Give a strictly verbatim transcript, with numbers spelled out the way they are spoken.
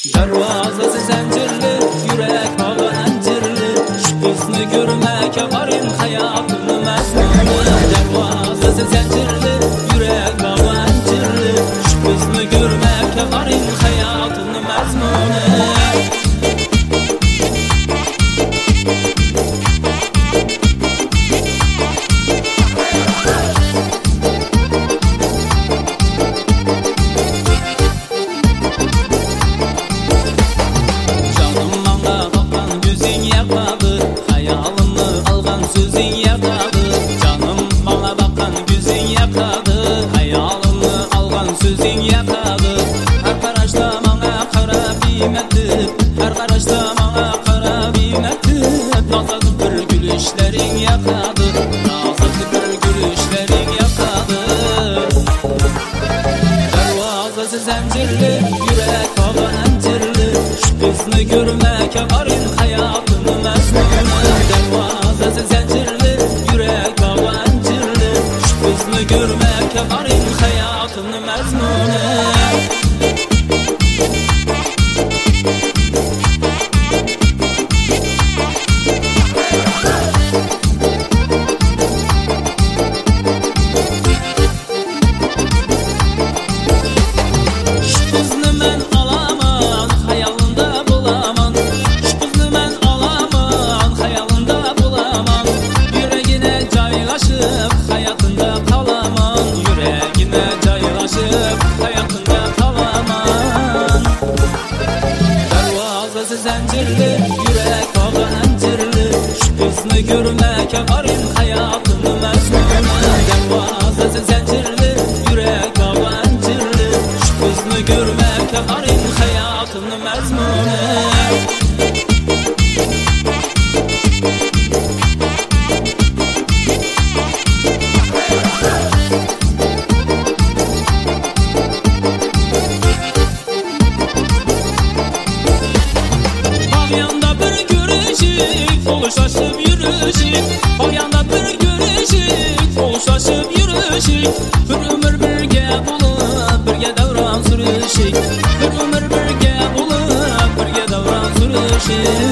Darvozasi zanjirli, yurak bog'i anjirli, shu bizni ko'rmak qorin hayotimni mazmuni. Darvozasi zanjirli, yurak bog'i anjirli, shu bizni ko'rmak qorin hayotimni mazmuni. Her qarashda manga qarab inatib, nazik bir gülüşlerin yakadı, nazik bir gülüşlerin yakadı. Darvozasi zanjirli, yurak bog'i anjirli, shu bizni ko'rmak qorin hayotini mazmuni. Darvozasi zanjirli, yurak bog'i anjirli, shu bizni ko'rmak qorin hayotini mazmuni. Zanjirli, yurak bog'i anjirli, shu bizni ko'rmak qorin hayotini mazmuni. Darvozasi zanjirli, yurak bog'i anjirli, shu bizni ko'rmak qorin hayotini mazmuni. Oluşaşıp yürüyüşük, o yanda bir görüşük, oluşaşıp yürüyüşük, bir ömür birge bulup, birge davran sürüşük, bir ömür birge bulup, birge davran sürüşük.